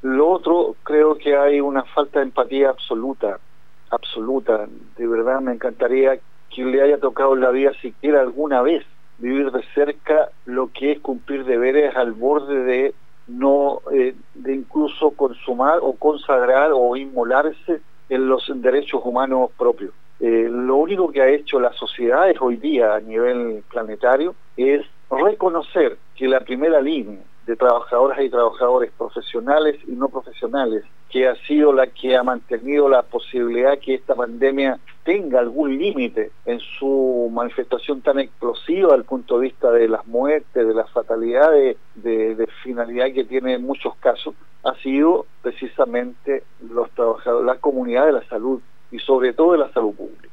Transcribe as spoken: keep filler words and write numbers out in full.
Lo otro, creo que hay una falta de empatía absoluta, absoluta. De verdad me encantaría que le haya tocado en la vida siquiera alguna vez vivir de cerca lo que es cumplir deberes al borde de no, eh, de incluso consumar o consagrar o inmolarse en los derechos humanos propios. Eh, lo único que ha hecho las sociedades hoy día a nivel planetario es reconocer que la primera línea de trabajadoras y trabajadores profesionales y no profesionales, que ha sido la que ha mantenido la posibilidad que esta pandemia tenga algún límite en su manifestación tan explosiva desde el punto de vista de las muertes, de las fatalidades, de, de finalidad que tiene en muchos casos, ha sido precisamente los trabajadores, la comunidad de la salud y sobre todo de la salud pública.